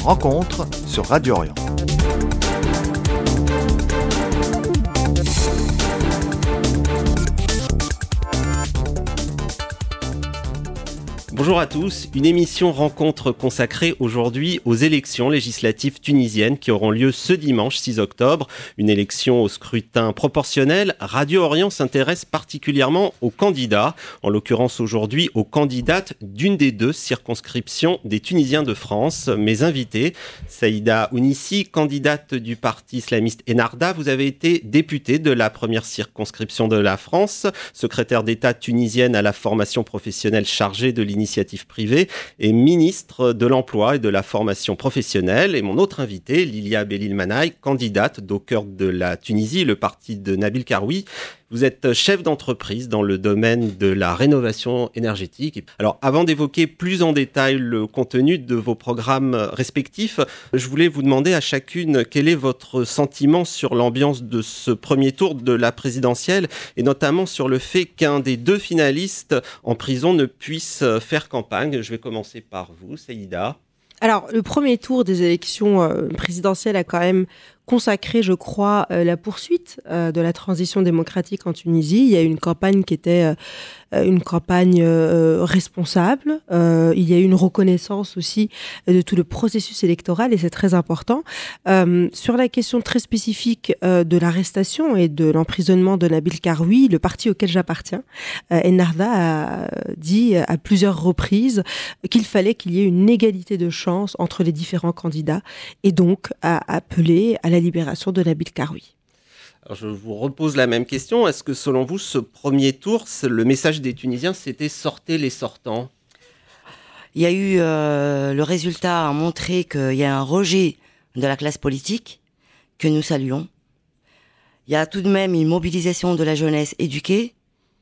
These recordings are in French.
Rencontre sur Radio Orient. Bonjour à tous, une émission rencontre consacrée aujourd'hui aux élections législatives tunisiennes qui auront lieu ce dimanche 6 octobre. Une élection au scrutin proportionnel. Radio Orient s'intéresse particulièrement aux candidats, en l'occurrence aujourd'hui aux candidates d'une des deux circonscriptions des Tunisiens de France. Mes invités, Saïda Ounissi, candidate du parti islamiste Ennahda, vous avez été députée de la première circonscription de la France, secrétaire d'État tunisienne à la formation professionnelle chargée de l'initiative privée et ministre de l'Emploi et de la formation professionnelle. Et mon autre invité, Lilia Belil-Manaï, candidate d'Au cœur de la Tunisie, le parti de Nabil Karoui. Vous êtes chef d'entreprise dans le domaine de la rénovation énergétique. Alors, avant d'évoquer plus en détail le contenu de vos programmes respectifs, je voulais vous demander à chacune quel est votre sentiment sur l'ambiance de ce premier tour de la présidentielle et notamment sur le fait qu'un des deux finalistes en prison ne puisse faire campagne. Je vais commencer par vous, Saïda. Alors, le premier tour des élections présidentielles a quand même consacré, je crois, la poursuite de la transition démocratique en Tunisie. Il y a eu une campagne qui était une campagne responsable. Il y a eu une reconnaissance aussi de tout le processus électoral et c'est très important. Sur la question très spécifique de l'arrestation et de l'emprisonnement de Nabil Karoui, le parti auquel j'appartiens, Ennahda a dit à plusieurs reprises qu'il fallait qu'il y ait une égalité de chance entre les différents candidats et donc a appelé à la libération de Nabil Karoui. Alors je vous repose la même question. Est-ce que selon vous, ce premier tour, le message des Tunisiens, c'était « sortez les sortants » ? Il y a eu, le résultat a montré qu'il y a un rejet de la classe politique que nous saluons. Il y a tout de même une mobilisation de la jeunesse éduquée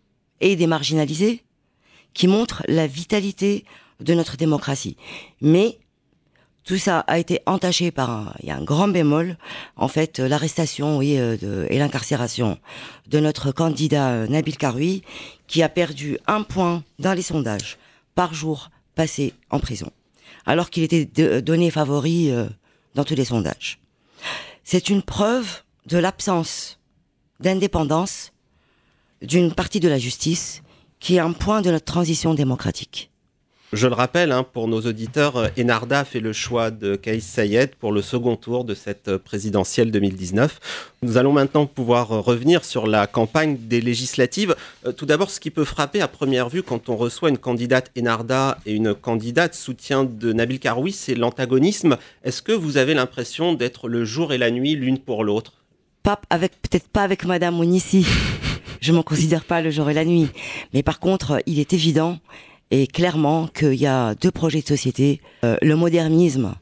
et des marginalisés qui montre la vitalité de notre démocratie. Mais tout ça a été entaché par il y a un grand bémol, en fait, l'arrestation et l'incarcération de notre candidat Nabil Karoui, qui a perdu 1 point dans les sondages par jour passé en prison, alors qu'il était donné favori dans tous les sondages. C'est une preuve de l'absence d'indépendance d'une partie de la justice, qui est un point de notre transition démocratique. Je le rappelle, pour nos auditeurs, Ennahda a fait le choix de Kais Saied pour le second tour de cette présidentielle 2019. Nous allons maintenant pouvoir revenir sur la campagne des législatives. Tout d'abord, ce qui peut frapper à première vue quand on reçoit une candidate Ennahda et une candidate soutien de Nabil Karoui, c'est l'antagonisme. Est-ce que vous avez l'impression d'être le jour et la nuit l'une pour l'autre ? Peut-être pas avec Madame Ounissi. Je m'en considère pas le jour et la nuit. Mais par contre, il est évident et clairement qu'il y a 2 projets de société, le modernisme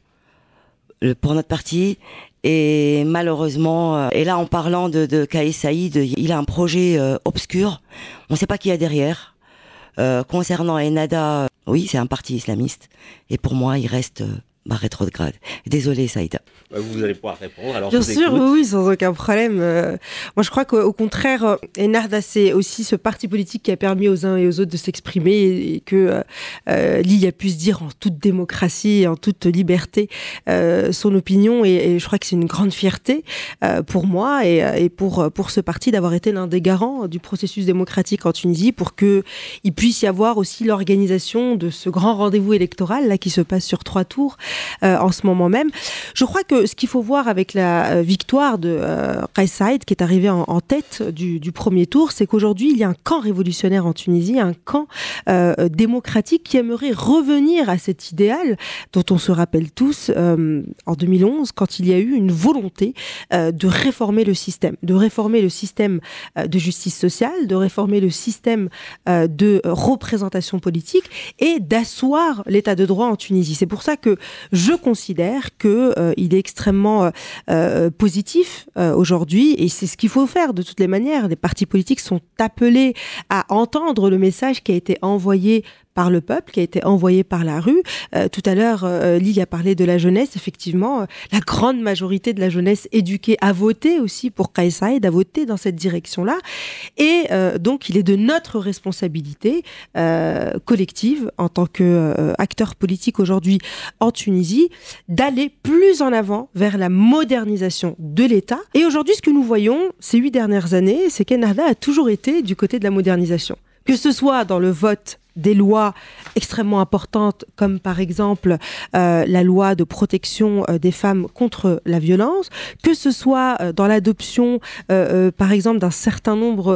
pour notre parti et malheureusement, et là en parlant de Kais Saied, il a un projet obscur, on ne sait pas qui y a derrière. Concernant Ennahda, oui c'est un parti islamiste et pour moi il reste rétrograde. Désolée Saïda. Vous allez pouvoir répondre. Alors bien sûr, oui, sans aucun problème. Moi, je crois qu'au contraire, Ennahda, c'est aussi ce parti politique qui a permis aux uns et aux autres de s'exprimer et que Lille a pu se dire en toute démocratie et en toute liberté son opinion. Et je crois que c'est une grande fierté pour moi et pour ce parti d'avoir été l'un des garants du processus démocratique en Tunisie pour qu'il puisse y avoir aussi l'organisation de ce grand rendez-vous électoral là qui se passe sur 3 tours en ce moment même. Je crois que ce qu'il faut voir avec la victoire de Kais Saied, qui est arrivé en tête du premier tour, c'est qu'aujourd'hui, il y a un camp révolutionnaire en Tunisie, un camp démocratique qui aimerait revenir à cet idéal dont on se rappelle tous en 2011, quand il y a eu une volonté de réformer le système de justice sociale, de réformer le système de représentation politique et d'asseoir l'état de droit en Tunisie. C'est pour ça que je considère qu'il est extrêmement positif aujourd'hui et c'est ce qu'il faut faire de toutes les manières. Les partis politiques sont appelés à entendre le message qui a été envoyé par le peuple, qui a été envoyé par la rue. Tout à l'heure, Lily a parlé de la jeunesse. Effectivement, la grande majorité de la jeunesse éduquée a voté aussi pour Kais Saied, a voté dans cette direction-là. Et donc, il est de notre responsabilité collective, en tant qu'acteur politique aujourd'hui en Tunisie, d'aller plus en avant vers la modernisation de l'État. Et aujourd'hui, ce que nous voyons ces 8 dernières années, c'est qu'Ennahda a toujours été du côté de la modernisation. Que ce soit dans le vote des lois extrêmement importantes, comme par exemple la loi de protection des femmes contre la violence, que ce soit dans l'adoption, par exemple, d'un certain nombre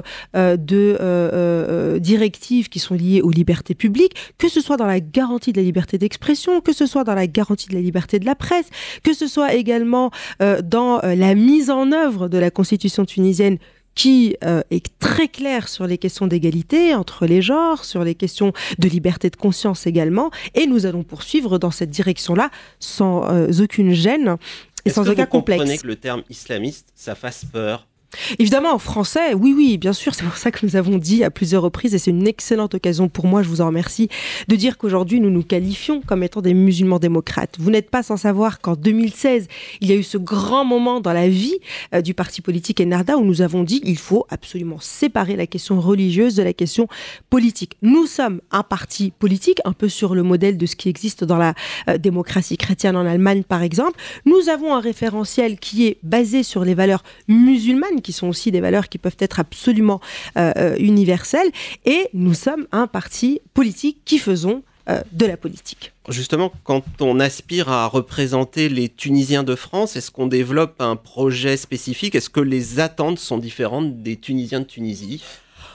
de directives qui sont liées aux libertés publiques, que ce soit dans la garantie de la liberté d'expression, que ce soit dans la garantie de la liberté de la presse, que ce soit également dans la mise en œuvre de la Constitution tunisienne, qui est très clair sur les questions d'égalité entre les genres, sur les questions de liberté de conscience également, et nous allons poursuivre dans cette direction-là sans aucune gêne et sans aucun complexe. Est-ce que vous comprenez que le terme islamiste, ça fasse peur ? Évidemment, en français, oui, bien sûr, c'est pour ça que nous avons dit à plusieurs reprises, et c'est une excellente occasion pour moi, je vous en remercie, de dire qu'aujourd'hui, nous nous qualifions comme étant des musulmans démocrates. Vous n'êtes pas sans savoir qu'en 2016, il y a eu ce grand moment dans la vie du parti politique Ennahda où nous avons dit il faut absolument séparer la question religieuse de la question politique. Nous sommes un parti politique, un peu sur le modèle de ce qui existe dans la démocratie chrétienne en Allemagne, par exemple. Nous avons un référentiel qui est basé sur les valeurs musulmanes, qui sont aussi des valeurs qui peuvent être absolument universelles. Et nous sommes un parti politique qui faisons de la politique. Justement, quand on aspire à représenter les Tunisiens de France, est-ce qu'on développe un projet spécifique ? Est-ce que les attentes sont différentes des Tunisiens de Tunisie ?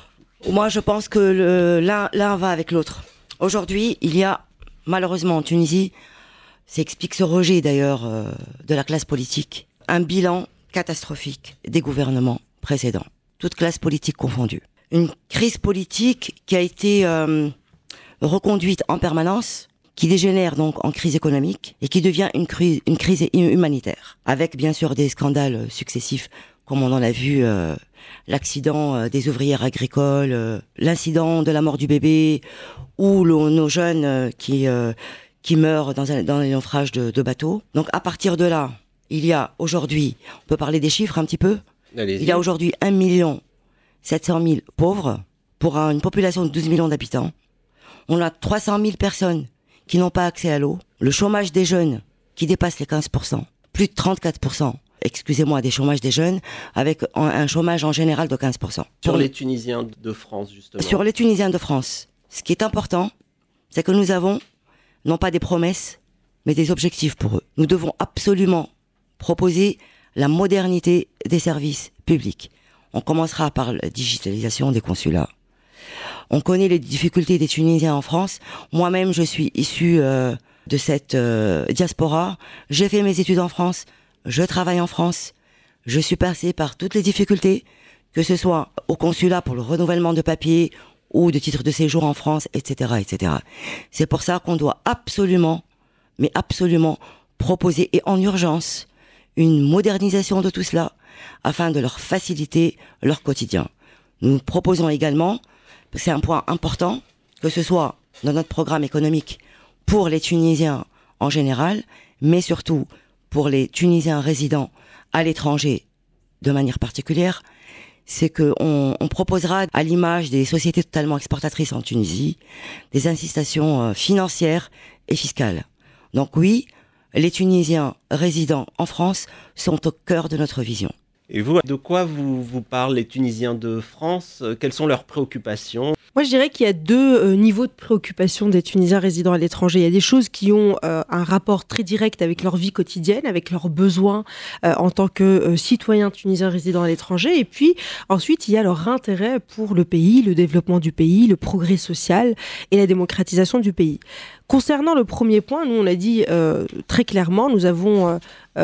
Moi, je pense que l'un va avec l'autre. Aujourd'hui, il y a malheureusement en Tunisie, ça explique ce rejet d'ailleurs de la classe politique, un bilan catastrophique des gouvernements précédents, toutes classes politiques confondues. Une crise politique qui a été reconduite en permanence, qui dégénère donc en crise économique et qui devient une crise humanitaire, avec bien sûr des scandales successifs, comme on en a vu l'accident des ouvrières agricoles, l'incident de la mort du bébé, ou nos jeunes qui meurent dans les naufrages de bateaux. Donc à partir de là, il y a aujourd'hui, on peut parler des chiffres un petit peu. Allez-y. Il y a aujourd'hui 1 700 000 pauvres pour une population de 12 millions d'habitants. On a 300 000 personnes qui n'ont pas accès à l'eau. Le chômage des jeunes qui dépasse les 15%. Plus de 34%, excusez-moi, des chômages des jeunes, avec un chômage en général de 15%. Sur les Tunisiens de France, justement. Sur les Tunisiens de France. Ce qui est important, c'est que nous avons, non pas des promesses, mais des objectifs pour eux. Nous devons absolument proposer la modernité des services publics. On commencera par la digitalisation des consulats. On connaît les difficultés des Tunisiens en France. Moi-même, je suis issu de cette diaspora. J'ai fait mes études en France. Je travaille en France. Je suis passé par toutes les difficultés, que ce soit au consulat pour le renouvellement de papiers ou de titres de séjour en France, etc., etc. C'est pour ça qu'on doit absolument, mais absolument, proposer, et en urgence, une modernisation de tout cela, afin de leur faciliter leur quotidien. Nous proposons également, c'est un point important, que ce soit dans notre programme économique pour les Tunisiens en général, mais surtout pour les Tunisiens résidant à l'étranger de manière particulière, c'est qu'on proposera, à l'image des sociétés totalement exportatrices en Tunisie, des incitations financières et fiscales. Donc oui, les Tunisiens résidant en France sont au cœur de notre vision. Et vous, de quoi vous parlent les Tunisiens de France ? Quelles sont leurs préoccupations ? Moi, je dirais qu'il y a deux niveaux de préoccupation des Tunisiens résidant à l'étranger. Il y a des choses qui ont un rapport très direct avec leur vie quotidienne, avec leurs besoins en tant que citoyens tunisiens résidant à l'étranger. Et puis, ensuite, il y a leur intérêt pour le pays, le développement du pays, le progrès social et la démocratisation du pays. Concernant le premier point, nous, on l'a dit très clairement, nous avons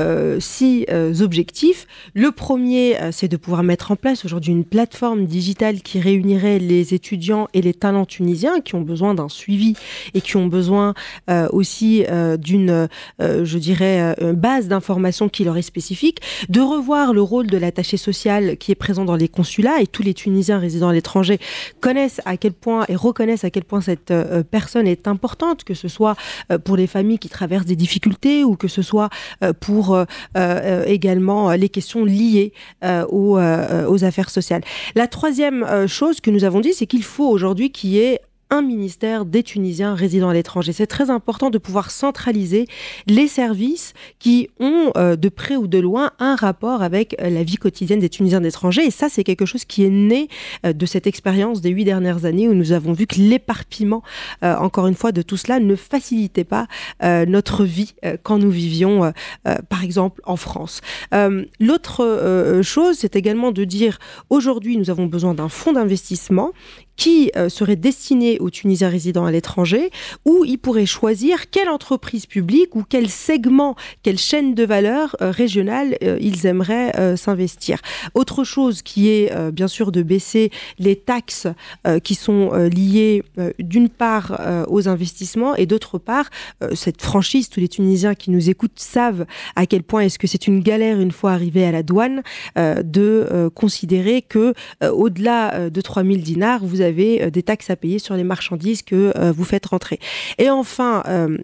6 objectifs. Le premier, c'est de pouvoir mettre en place aujourd'hui une plateforme digitale qui réunirait les étudiants et les talents tunisiens qui ont besoin d'un suivi et qui ont besoin aussi d'une, je dirais, base d'information qui leur est spécifique, de revoir le rôle de l'attaché social qui est présent dans les consulats, et tous les Tunisiens résidant à l'étranger connaissent à quel point et reconnaissent à quel point cette personne est importante, que ce soit pour les familles qui traversent des difficultés ou que ce soit pour également les questions liées aux affaires sociales. La troisième chose que nous avons dit, c'est qu'il faut aujourd'hui qu'il y ait un ministère des Tunisiens résidant à l'étranger. C'est très important de pouvoir centraliser les services qui ont de près ou de loin un rapport avec la vie quotidienne des Tunisiens d'étrangers. Et ça, c'est quelque chose qui est né de cette expérience des 8 dernières années où nous avons vu que l'éparpillement, encore une fois, de tout cela ne facilitait pas notre vie quand nous vivions, par exemple, en France. L'autre chose, c'est également de dire aujourd'hui, nous avons besoin d'un fonds d'investissement qui serait destiné aux Tunisiens résidant à l'étranger, où ils pourraient choisir quelle entreprise publique ou quel segment, quelle chaîne de valeur régionale ils aimeraient s'investir. Autre chose qui est bien sûr de baisser les taxes qui sont liées d'une part aux investissements et d'autre part cette franchise. Tous les Tunisiens qui nous écoutent savent à quel point est-ce que c'est une galère une fois arrivé à la douane de considérer que au-delà de 3000 dinars, vous avez des taxes à payer sur les marchandises que vous faites rentrer. Et enfin,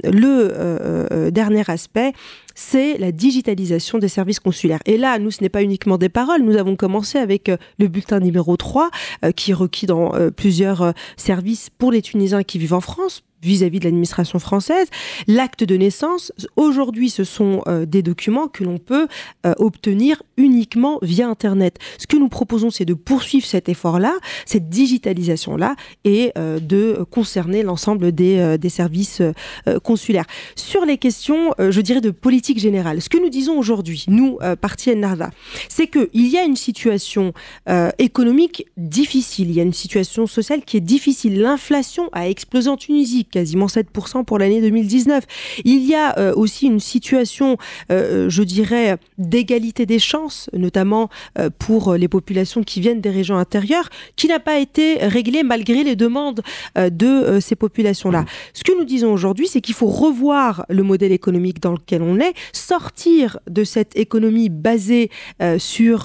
le dernier aspect, c'est la digitalisation des services consulaires. Et là, nous, ce n'est pas uniquement des paroles. Nous avons commencé avec le bulletin numéro 3, qui est requis dans plusieurs services pour les Tunisiens qui vivent en France, vis-à-vis de l'administration française. L'acte de naissance, aujourd'hui, ce sont des documents que l'on peut obtenir uniquement via Internet. Ce que nous proposons, c'est de poursuivre cet effort-là, cette digitalisation-là, et de concerner l'ensemble des services consulaires. Sur les questions, je dirais, de politique générale, ce que nous disons aujourd'hui, nous, Parti Ennahda, c'est qu'il y a une situation économique difficile, il y a une situation sociale qui est difficile. L'inflation a explosé en Tunisie, quasiment 7% pour l'année 2019. Il y a aussi une situation, je dirais, d'égalité des chances, notamment pour les populations qui viennent des régions intérieures, qui n'a pas été réglée malgré les demandes de ces populations-là. Ce que nous disons aujourd'hui, c'est qu'il faut revoir le modèle économique dans lequel on est, sortir de cette économie basée sur,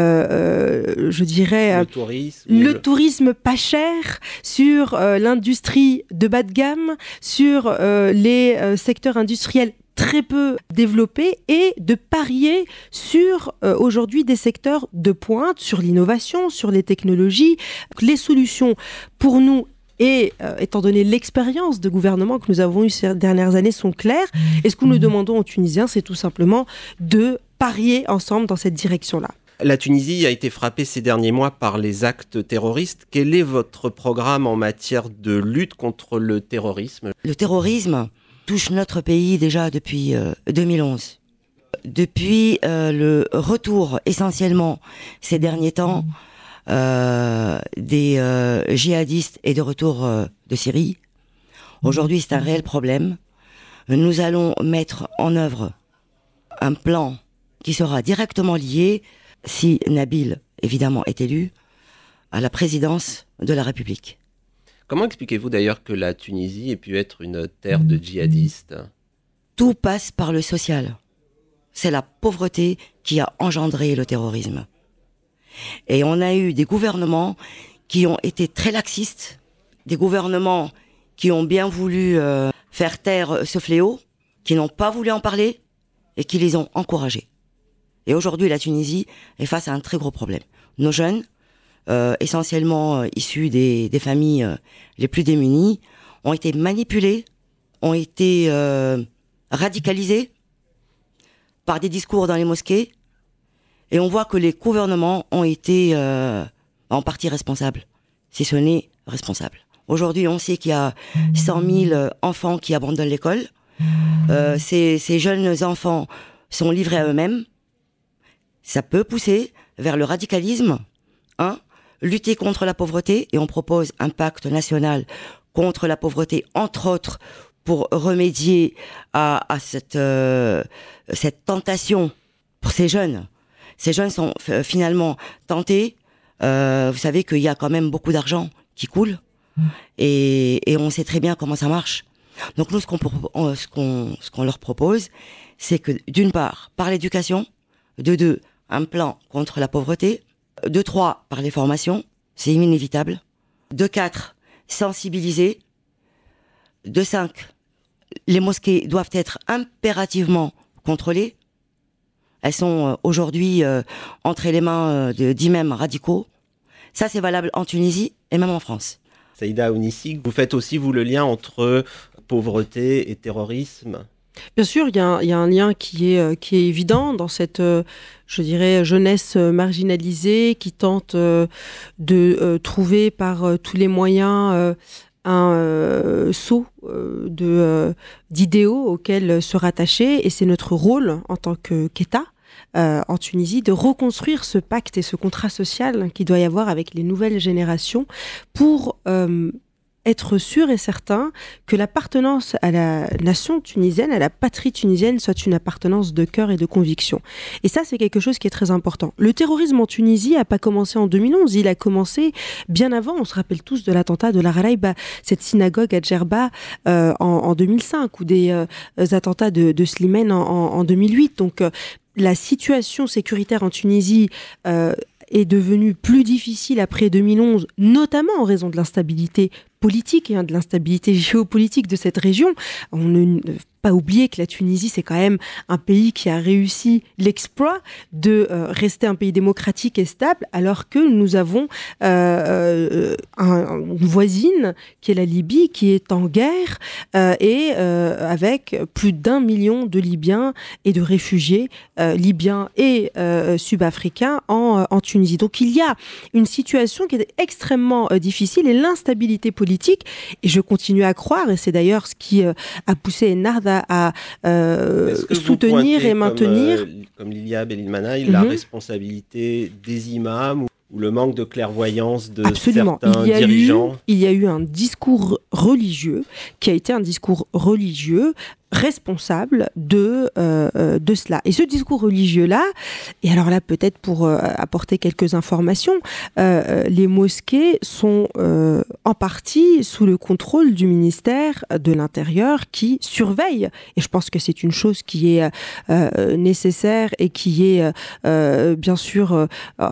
je dirais, le tourisme pas cher, sur l'industrie de bas de gamme, sur les secteurs industriels très peu développés, et de parier sur aujourd'hui des secteurs de pointe, sur l'innovation, sur les technologies. Les solutions pour nous, et étant donné l'expérience de gouvernement que nous avons eue ces dernières années, sont claires. Et ce que nous demandons aux Tunisiens, c'est tout simplement de parier ensemble dans cette direction-là. La Tunisie a été frappée ces derniers mois par les actes terroristes. Quel est votre programme en matière de lutte contre le terrorisme ? Le terrorisme touche notre pays déjà depuis 2011. Depuis le retour essentiellement ces derniers temps des djihadistes et de retour de Syrie, aujourd'hui c'est un réel problème. Nous allons mettre en œuvre un plan qui sera directement lié, si Nabil, évidemment, est élu, à la présidence de la République. Comment expliquez-vous d'ailleurs que la Tunisie ait pu être une terre de djihadistes ? Tout passe par le social. C'est la pauvreté qui a engendré le terrorisme. Et on a eu des gouvernements qui ont été très laxistes, des gouvernements qui ont bien voulu faire taire ce fléau, qui n'ont pas voulu en parler et qui les ont encouragés. Et aujourd'hui, la Tunisie est face à un très gros problème. Nos jeunes, essentiellement issus des familles les plus démunies, ont été manipulés, ont été radicalisés par des discours dans les mosquées, et on voit que les gouvernements ont été en partie responsables, si ce n'est responsables. Aujourd'hui, on sait qu'il y a 100 000 enfants qui abandonnent l'école. Ces jeunes enfants sont livrés à eux-mêmes. Ça peut pousser vers le radicalisme, lutter contre la pauvreté, et on propose un pacte national contre la pauvreté, entre autres, pour remédier à cette tentation pour ces jeunes. Ces jeunes sont finalement tentés. Vous savez qu'il y a quand même beaucoup d'argent qui coule Et on sait très bien comment ça marche. Donc nous, ce qu'on leur propose, c'est que d'une part, par l'éducation, de deux, un plan contre la pauvreté, de trois, par les formations, c'est inévitable, de quatre, sensibiliser, de cinq, les mosquées doivent être impérativement contrôlées. Elles sont aujourd'hui entre les mains d'imams radicaux. Ça, c'est valable en Tunisie et même en France. Saïda Onissi, vous faites aussi, vous, le lien entre pauvreté et terrorisme ? Bien sûr, il y a un lien qui est évident dans cette, je dirais, jeunesse marginalisée qui tente de trouver par tous les moyens un saut d'idéaux auxquels se rattacher. Et c'est notre rôle en tant qu'État en Tunisie de reconstruire ce pacte et ce contrat social qu'il doit y avoir avec les nouvelles générations pour être sûr et certain que l'appartenance à la nation tunisienne, à la patrie tunisienne, soit une appartenance de cœur et de conviction. Et ça, c'est quelque chose qui est très important. Le terrorisme en Tunisie n'a pas commencé en 2011, il a commencé bien avant. On se rappelle tous de l'attentat de la Ralaïba, cette synagogue à Djerba en 2005, ou des attentats de Slimane en 2008. Donc, la situation sécuritaire en Tunisie est devenue plus difficile après 2011, notamment en raison de l'instabilité politique et de l'instabilité géopolitique de cette région. On ne pas oublier que la Tunisie, c'est quand même un pays qui a réussi l'exploit de rester un pays démocratique et stable, alors que nous avons une voisine qui est la Libye, qui est en guerre et avec plus d'1 million de Libyens et de réfugiés libyens et sud-africains en Tunisie. Donc il y a une situation qui est extrêmement difficile et l'instabilité politique, et je continue à croire, et c'est d'ailleurs ce qui a poussé Ennahda à soutenir et maintenir. Comme Lilia Belilmanaï, la responsabilité des imams ou le manque de clairvoyance de certains dirigeants. Il y a eu un discours religieux qui a été un discours religieux responsable de cela. Et ce discours religieux-là, et alors là peut-être pour apporter quelques informations, les mosquées sont en partie sous le contrôle du ministère de l'Intérieur qui surveille, et je pense que c'est une chose qui est nécessaire et qui est bien sûr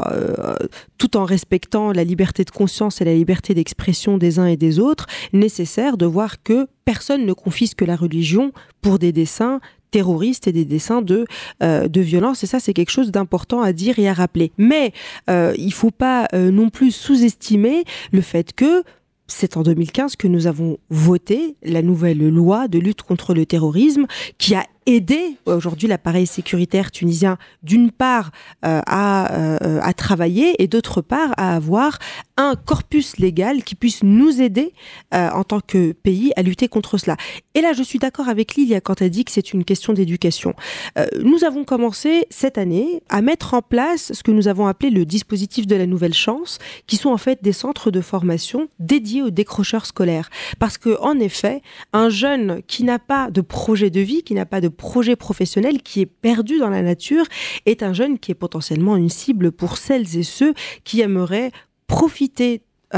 tout en respectant la liberté de conscience et la liberté d'expression des uns et des autres, nécessaire de voir que personne ne confisque la religion pour des desseins terroristes et des desseins de violence. Et ça, c'est quelque chose d'important à dire et à rappeler. Mais il ne faut pas non plus sous-estimer le fait que c'est en 2015 que nous avons voté la nouvelle loi de lutte contre le terrorisme qui a aidé aujourd'hui l'appareil sécuritaire tunisien d'une part à travailler et d'autre part à avoir un corpus légal qui puisse nous aider en tant que pays à lutter contre cela. Et là, je suis d'accord avec Lilia quand elle dit que c'est une question d'éducation. Nous avons commencé cette année à mettre en place ce que nous avons appelé le dispositif de la nouvelle chance, qui sont en fait des centres de formation dédiés aux décrocheurs scolaires. Parce que, en effet, un jeune qui n'a pas de projet de vie, qui n'a pas de projet professionnel, qui est perdu dans la nature, est un jeune qui est potentiellement une cible pour celles et ceux qui aimeraient profiter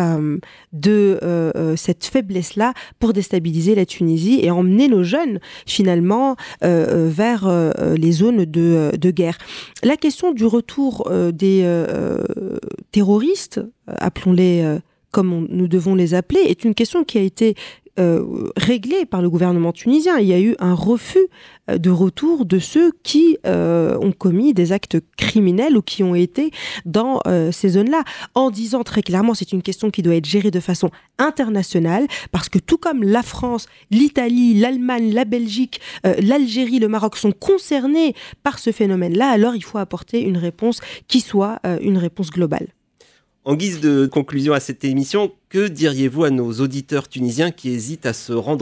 de cette faiblesse-là pour déstabiliser la Tunisie et emmener nos jeunes finalement vers les zones de guerre. La question du retour des terroristes, appelons-les comme nous devons les appeler, est une question qui a été réglée par le gouvernement tunisien. Il y a eu un refus de retour de ceux qui ont commis des actes criminels ou qui ont été dans ces zones-là, en disant très clairement c'est une question qui doit être gérée de façon internationale, parce que tout comme la France, l'Italie, l'Allemagne, la Belgique, l'Algérie, le Maroc sont concernés par ce phénomène-là, alors il faut apporter une réponse qui soit une réponse globale. En guise de conclusion à cette émission, que diriez-vous à nos auditeurs tunisiens qui hésitent à se rendre aux urnes ?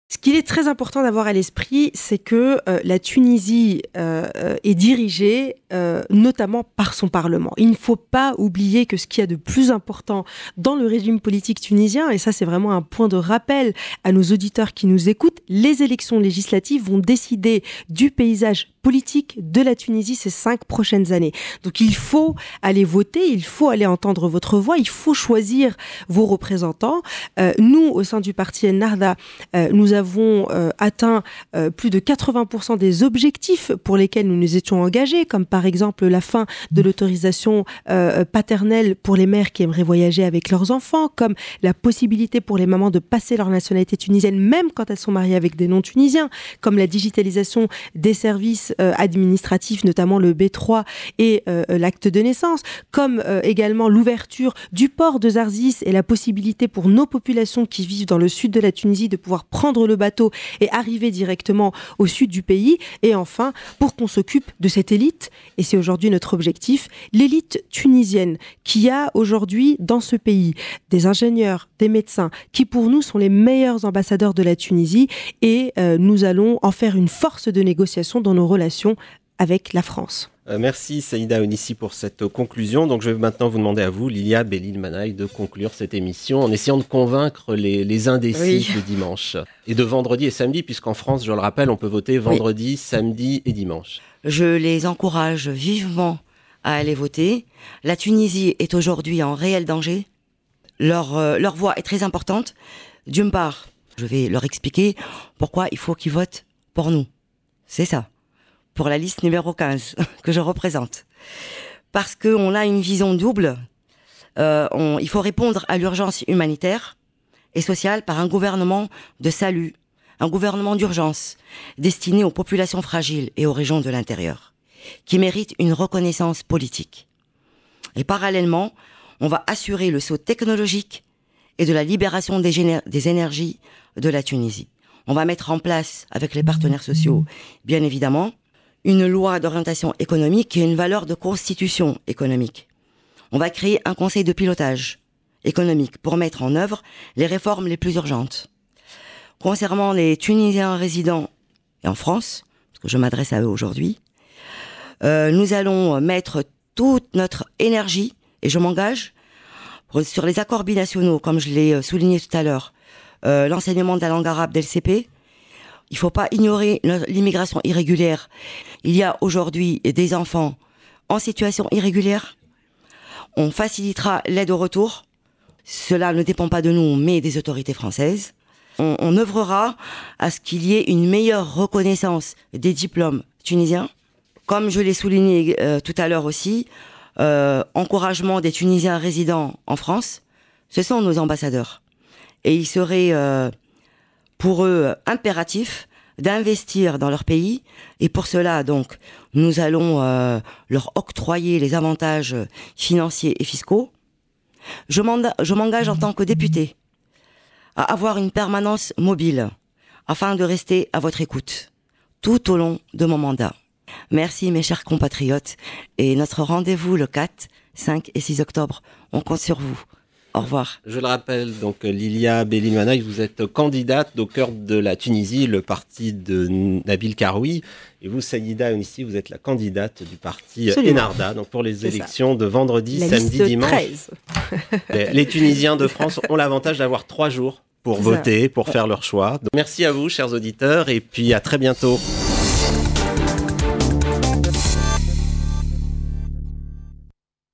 Ce qu'il est très important d'avoir à l'esprit, c'est que la Tunisie est dirigée notamment par son Parlement. Il ne faut pas oublier que ce qu'il y a de plus important dans le régime politique tunisien, et ça c'est vraiment un point de rappel à nos auditeurs qui nous écoutent, les élections législatives vont décider du paysage politique de la Tunisie ces 5 prochaines années. Donc il faut aller voter, il faut aller entendre votre voix, il faut choisir vos représentants. Nous, au sein du parti Ennahda, nous avons atteint plus de 80% des objectifs pour lesquels nous nous étions engagés, comme par exemple la fin de l'autorisation paternelle pour les mères qui aimeraient voyager avec leurs enfants, comme la possibilité pour les mamans de passer leur nationalité tunisienne même quand elles sont mariées avec des non-tunisiens, comme la digitalisation des services administratifs, notamment le B3 et l'acte de naissance, comme également l'ouverture du port de Zarzis et la possibilité pour nos populations qui vivent dans le sud de la Tunisie de pouvoir prendre le bateau et arriver directement au sud du pays. Et enfin, pour qu'on s'occupe de cette élite, et c'est aujourd'hui notre objectif, l'élite tunisienne qui a aujourd'hui dans ce pays des ingénieurs, des médecins, qui pour nous sont les meilleurs ambassadeurs de la Tunisie, et nous allons en faire une force de négociation dans nos relations avec la France. Merci Saïda Onissi pour cette conclusion. Donc je vais maintenant vous demander à vous, Lilia Belil-Manaï, de conclure cette émission en essayant de convaincre les indécis de dimanche et de vendredi et samedi, puisqu'en France, je le rappelle, on peut voter vendredi, samedi et dimanche. Je les encourage vivement à aller voter. La Tunisie est aujourd'hui en réel danger. Leur voix est très importante. D'une part, je vais leur expliquer pourquoi il faut qu'ils votent pour nous. C'est ça. Pour la liste numéro 15 que je représente. Parce qu'on a une vision double. Il faut répondre à l'urgence humanitaire et sociale par un gouvernement de salut, un gouvernement d'urgence destiné aux populations fragiles et aux régions de l'intérieur, qui méritent une reconnaissance politique. Et parallèlement, on va assurer le saut technologique et de la libération des énergies de la Tunisie. On va mettre en place, avec les partenaires sociaux, bien évidemment, une loi d'orientation économique qui a une valeur de constitution économique. On va créer un conseil de pilotage économique pour mettre en œuvre les réformes les plus urgentes. Concernant les Tunisiens résidents en France, parce que je m'adresse à eux aujourd'hui, nous allons mettre toute notre énergie, et je m'engage, sur les accords binationaux, comme je l'ai souligné tout à l'heure, l'enseignement de la langue arabe dès le CP. Il ne faut pas ignorer l'immigration irrégulière. Il y a aujourd'hui des enfants en situation irrégulière. On facilitera l'aide au retour. Cela ne dépend pas de nous, mais des autorités françaises. On œuvrera à ce qu'il y ait une meilleure reconnaissance des diplômes tunisiens. Comme je l'ai souligné tout à l'heure aussi, encouragement des Tunisiens résidents en France, ce sont nos ambassadeurs. Et il serait pour eux impératif d'investir dans leur pays. Et pour cela, donc, nous allons leur octroyer les avantages financiers et fiscaux. Je m'engage en tant que député à avoir une permanence mobile afin de rester à votre écoute tout au long de mon mandat. Merci mes chers compatriotes, et notre rendez-vous le 4, 5 et 6 octobre, on compte sur vous. Au revoir. Je le rappelle, donc Lilia Belil-Manaï, vous êtes candidate au cœur de la Tunisie, le parti de Nabil Karoui. Et vous, Saïda Onissi, vous êtes la candidate du parti Ennahda, donc pour les élections de vendredi, samedi, dimanche. 13. Les Tunisiens de France ont l'avantage d'avoir 3 jours pour voter, pour faire leur choix. Donc, merci à vous, chers auditeurs, et puis à très bientôt.